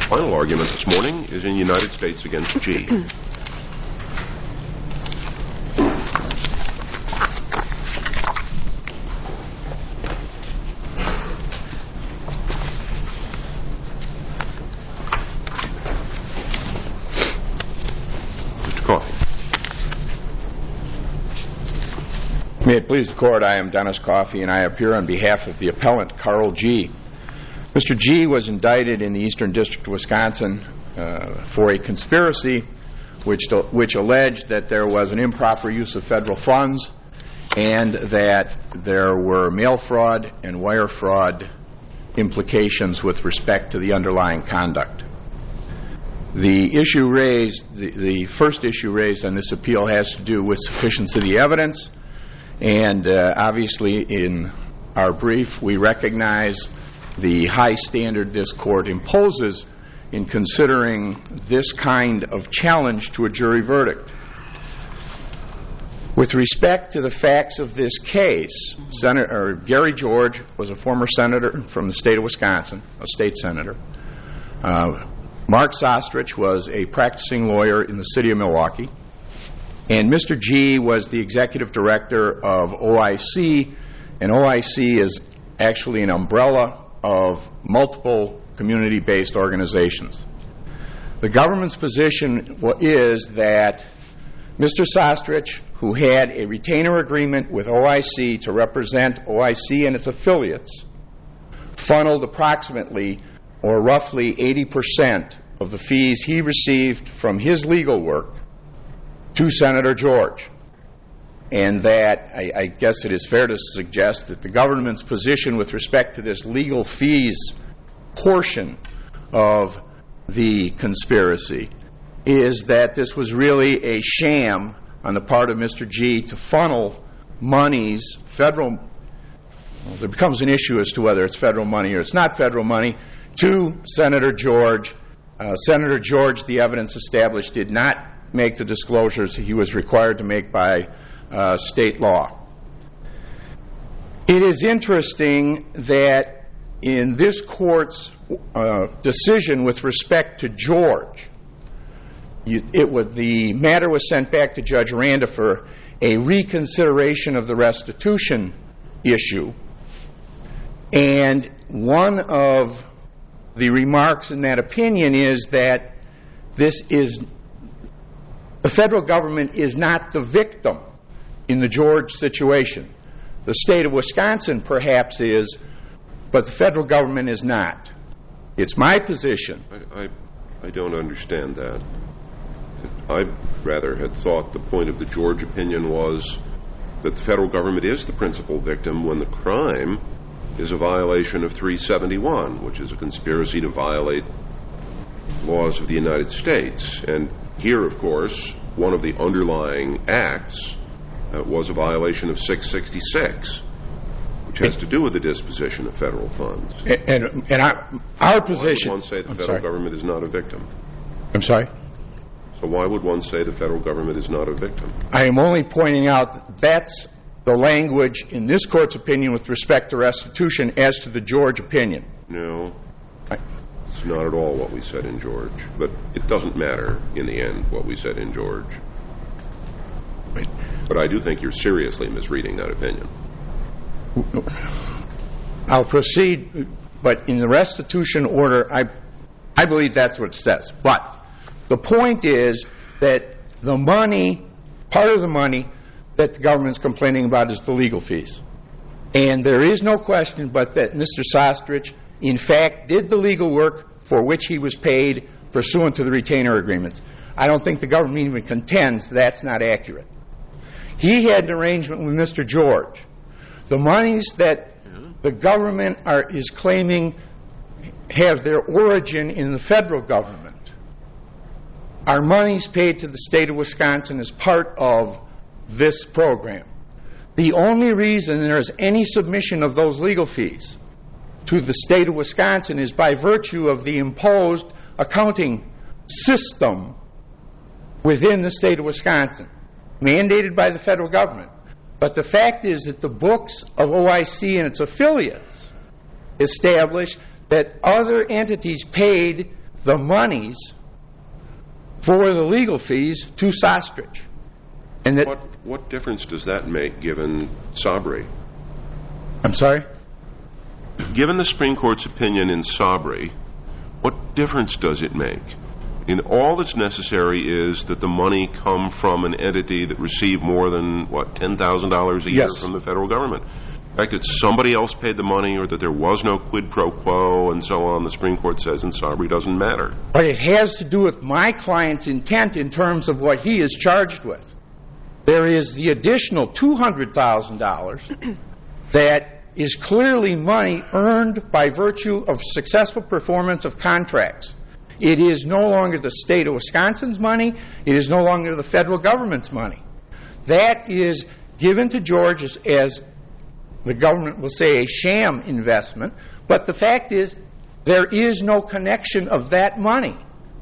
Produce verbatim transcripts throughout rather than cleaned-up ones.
Final argument this morning is in United States against G. Mister Coffey. May it please the Court, I am Dennis Coffey, and I appear on behalf of the appellant, Carl G. Mister G was indicted in the Eastern District of Wisconsin uh, for a conspiracy which, which alleged that there was an improper use of federal funds and that there were mail fraud and wire fraud implications with respect to the underlying conduct. The issue raised, the, the first issue raised on this appeal has to do with sufficiency of the evidence, and uh, obviously in our brief we recognize the high standard this Court imposes in considering this kind of challenge to a jury verdict. With respect to the facts of this case, Senator Gary George was a former senator from the state of Wisconsin, a state senator. Uh, Mark Sostrich was a practicing lawyer in the city of Milwaukee. And Mister G was the executive director of O I C, and O I C is actually an umbrella of multiple community-based organizations. The government's position is that Mister Sostrich, who had a retainer agreement with O I C to represent O I C and its affiliates, funneled approximately or roughly eighty percent of the fees he received from his legal work to Senator George. And that, I, I guess it is fair to suggest that the government's position with respect to this legal fees portion of the conspiracy is that this was really a sham on the part of Mister G to funnel monies, federal, well, there becomes an issue as to whether it's federal money or it's not federal money, to Senator George. Uh, Senator George, the evidence established, did not make the disclosures he was required to make by Uh, state law. It is interesting that in this Court's uh, decision with respect to George, you, it would, the matter was sent back to Judge Randa for a reconsideration of the restitution issue. And one of the remarks in that opinion is that this is, the federal government is not the victim in the George situation. The state of Wisconsin perhaps is, but the federal government is not. It's my position. I, I, I don't understand that. I rather had thought the point of the George opinion was that the federal government is the principal victim when the crime is a violation of three seventy-one, which is a conspiracy to violate laws of the United States. And here, of course, one of the underlying acts Uh, was a violation of six sixty-six, which has to do with the disposition of federal funds. And, and, and our, our position... Why would one say the I'm federal sorry. government is not a victim? I'm sorry? So why would one say the federal government is not a victim? I am only pointing out that that's the language in this Court's opinion with respect to restitution as to the George opinion. No, I, it's not at all what we said in George. But it doesn't matter in the end what we said in George. Wait. But I do think you're seriously misreading that opinion. I'll proceed, but in the restitution order, I, I believe that's what it says. But the point is that the money, part of the money that the government's complaining about is the legal fees. And there is no question but that Mister Sostrich, in fact, did the legal work for which he was paid pursuant to the retainer agreements. I don't think the government even contends that's not accurate. He had an arrangement with Mister George. The monies that the government are, is claiming have their origin in the federal government are monies paid to the state of Wisconsin as part of this program. The only reason there is any submission of those legal fees to the state of Wisconsin is by virtue of the imposed accounting system within the state of Wisconsin, mandated by the federal government. But the fact is that the books of O I C and its affiliates establish that other entities paid the monies for the legal fees to Sostrich. And that, What, what difference does that make given Sabri? I'm sorry? Given the Supreme Court's opinion in Sabri, what difference does it make? In all that's necessary is that the money come from an entity that received more than, what, ten thousand dollars a year Yes. from the federal government. The fact that somebody else paid the money or that there was no quid pro quo and so on, the Supreme Court says in Sabri, doesn't matter. But it has to do with my client's intent in terms of what he is charged with. There is the additional two hundred thousand dollars that is clearly money earned by virtue of successful performance of contracts. It is no longer the state of Wisconsin's money. It is no longer the federal government's money. That is given to George as, as the government will say, a sham investment. But the fact is, there is no connection of that money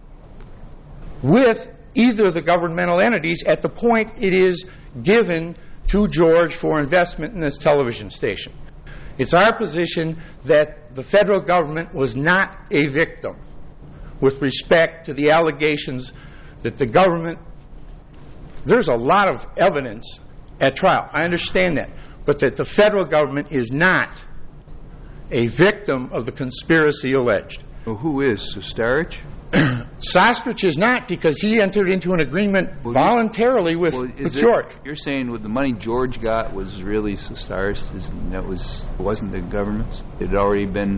with either of the governmental entities at the point it is given to George for investment in this television station. It's our position that the federal government was not a victim with respect to the allegations that the government, there's a lot of evidence at trial. I understand that. But that the federal government is not a victim of the conspiracy alleged. Well, who is? Sostrich? Sostrich is not, because he entered into an agreement well, voluntarily with, well, with it, George. You're saying what the money George got was really Sostrich? That was wasn't the government's? It had already been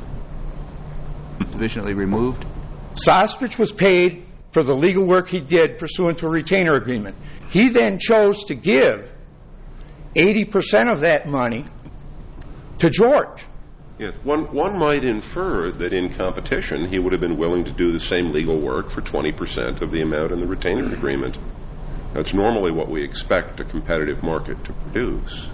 sufficiently removed? Sostrich was paid for the legal work he did pursuant to a retainer agreement. He then chose to give eighty percent of that money to George. Yes, one, one might infer that in competition he would have been willing to do the same legal work for twenty percent of the amount in the retainer agreement. That's normally what we expect a competitive market to produce.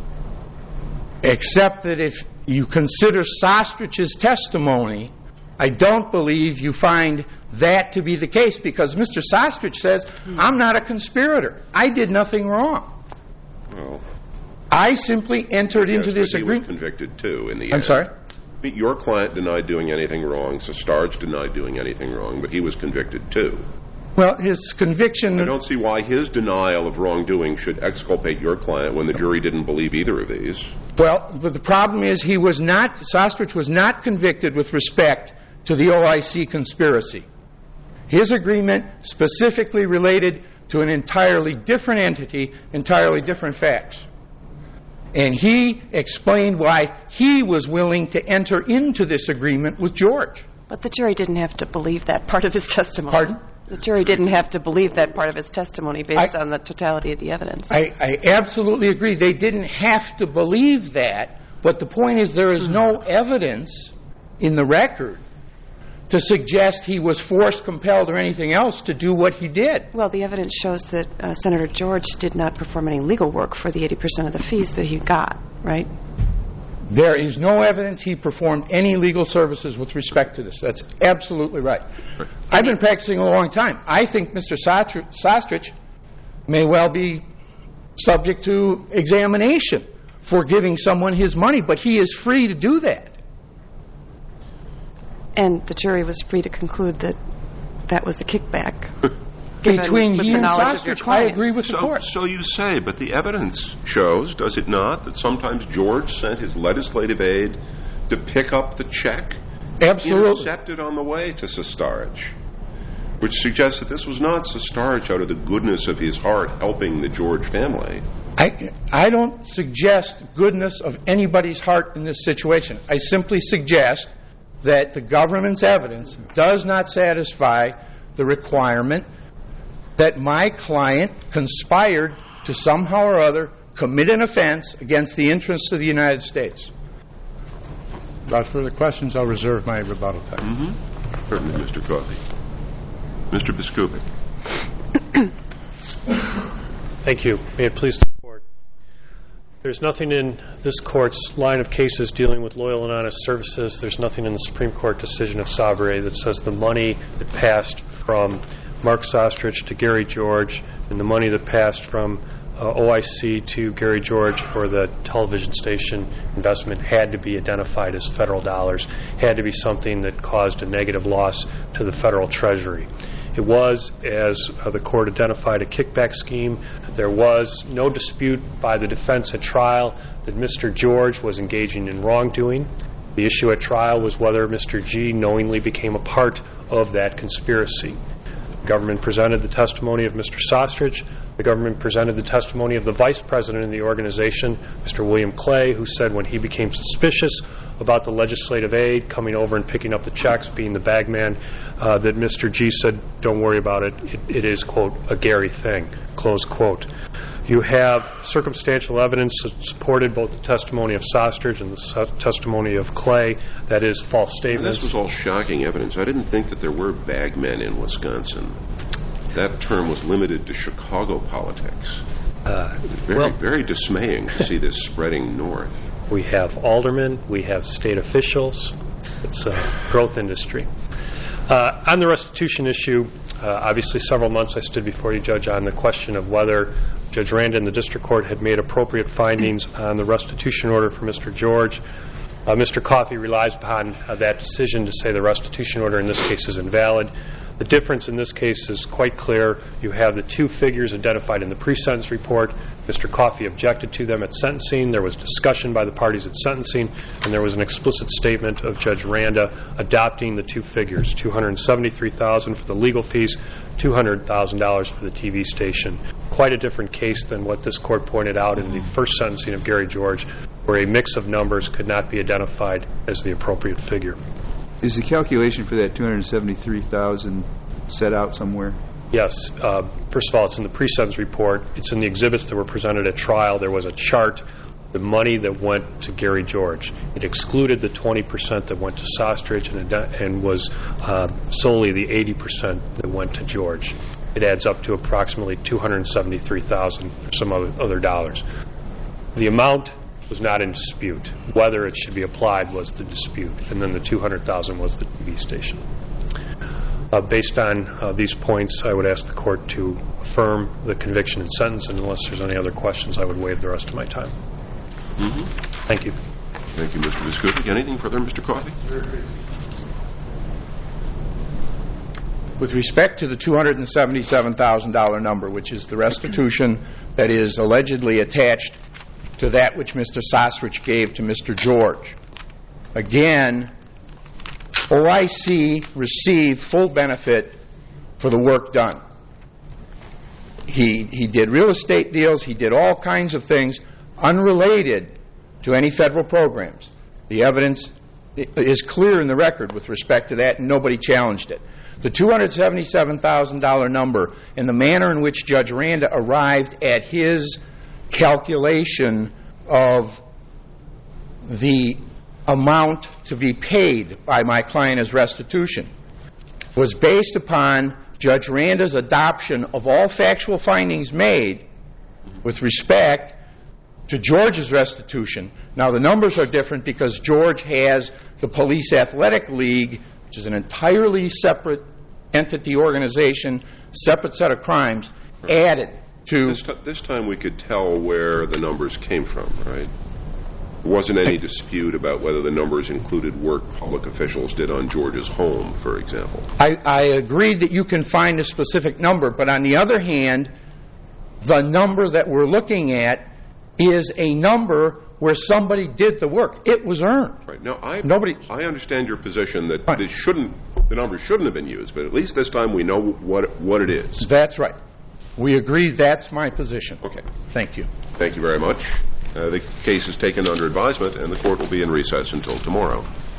Except that if you consider Sostrich's testimony, I don't believe you find that to be the case, because Mister Sostrich says, I'm not a conspirator. I did nothing wrong. Well, I simply entered yes, into this but he agreement. was convicted too in the I'm end. sorry? Your client denied doing anything wrong. Sostrich denied doing anything wrong, but he was convicted too. Well, his conviction... I don't see why his denial of wrongdoing should exculpate your client when the jury didn't believe either of these. Well, but the problem is he was not, Sostrich was not convicted with respect to the O I C conspiracy. His agreement specifically related to an entirely different entity, entirely different facts. And he explained why he was willing to enter into this agreement with George. But the jury didn't have to believe that part of his testimony. Pardon? The jury didn't have to believe that part of his testimony based I, on the totality of the evidence. I, I absolutely agree. They didn't have to believe that, but the point is there is no evidence in the record to suggest he was forced, compelled, or anything else to do what he did. Well, the evidence shows that uh, Senator George did not perform any legal work for the eighty percent of the fees that he got, right? There is no evidence he performed any legal services with respect to this. That's absolutely right. I've been practicing a long time. I think Mister Sostrich may well be subject to examination for giving someone his money, but he is free to do that. And the jury was free to conclude that that was a kickback. Between he and Sostrich, I agree with the so, court. So you say, but the evidence shows, does it not, that sometimes George sent his legislative aide to pick up the check? Absolutely. Intercepted on the way to Sostrich, which suggests that this was not Sostrich out of the goodness of his heart helping the George family. I, I don't suggest goodness of anybody's heart in this situation. I simply suggest that the government's evidence does not satisfy the requirement that my client conspired to somehow or other commit an offense against the interests of the United States. Without further questions, I'll reserve my rebuttal time. Mm-hmm. Certainly, Mister Coffey. Mister Biskupic. Thank you. May it please the Court. There's nothing in this Court's line of cases dealing with loyal and honest services. There's nothing in the Supreme Court decision of Sabri that says the money that passed from Mark Sostrich to Gary George and the money that passed from uh, O I C to Gary George for the television station investment had to be identified as federal dollars, had to be something that caused a negative loss to the federal treasury. It was, as uh, the court identified, a kickback scheme. There was no dispute by the defense at trial that Mister George was engaging in wrongdoing. The issue at trial was whether Mister G knowingly became a part of that conspiracy. The government presented the testimony of Mister Sostrich. The government presented the testimony of the vice president of the organization, Mister William Clay, who said when he became suspicious about the legislative aid coming over and picking up the checks, being the bagman, uh, that Mister G said, don't worry about it. it. It is, quote, a Gary thing, close quote. You have circumstantial evidence that supported both the testimony of Sostrich and the testimony of Clay. That is false statements. And this was all shocking evidence. I didn't think that there were bagmen in Wisconsin. That term was limited to Chicago politics. Uh, very, well, very dismaying to see this spreading north. We have aldermen. We have state officials. It's a growth industry. Uh, on the restitution issue, uh, obviously several months I stood before you, Judge, on the question of whether Judge Randa and the district court had made appropriate findings on the restitution order for Mister George. Uh, Mister Coffey relies upon uh, that decision to say the restitution order in this case is invalid. The difference in this case is quite clear. You have the two figures identified in the pre-sentence report. Mister Coffey objected to them at sentencing. There was discussion by the parties at sentencing, and there was an explicit statement of Judge Randa adopting the two figures, two hundred seventy-three thousand dollars for the legal fees, two hundred thousand dollars for the T V station. Quite a different case than what this court pointed out in the first sentencing of Gary George, where a mix of numbers could not be identified as the appropriate figure. Is the calculation for that two hundred seventy-three thousand dollars set out somewhere? Yes. Uh, first of all, it's in the pre-sentence report. It's in the exhibits that were presented at trial. There was a chart, the money that went to Gary George. It excluded the twenty percent that went to Sostrich and, and was uh, solely the eighty percent that went to George. It adds up to approximately two hundred seventy-three thousand dollars or some other, other dollars. The amount was not in dispute. Whether it should be applied was the dispute, and then the two hundred thousand dollars was the T V station. Uh, based on uh, these points, I would ask the court to affirm the conviction and sentence, and unless there's any other questions, I would waive the rest of my time. Mm-hmm. Thank you. Thank you, Mister Viscuti. Anything further, Mister Coffey? With respect to the two hundred seventy-seven thousand dollars number, which is the restitution that is allegedly attached to that which Mister Sostrich gave to Mister George, again, O I C received full benefit for the work done. He, he did real estate deals. He did all kinds of things unrelated to any federal programs. The evidence is clear in the record with respect to that, and nobody challenged it. The two hundred seventy-seven thousand dollars number and the manner in which Judge Randa arrived at his calculation of the amount to be paid by my client as restitution was based upon Judge Randa's adoption of all factual findings made with respect to George's restitution. Now, the numbers are different because George has the Police Athletic League, which is an entirely separate entity organization, separate set of crimes, added to... This, t- this time we could tell where the numbers came from, right? There wasn't any dispute about whether the numbers included work public officials did on George's home, for example. I, I agree that you can find a specific number, but on the other hand, the number that we're looking at is a number where somebody did the work. It was earned. Right. Now, I, Nobody, I understand your position that right. this shouldn't, the numbers shouldn't have been used, but at least this time we know what, what it is. That's right. We agree that's my position. Okay. Thank you. Thank you very much. Uh, the case is taken under advisement, and the court will be in recess until tomorrow.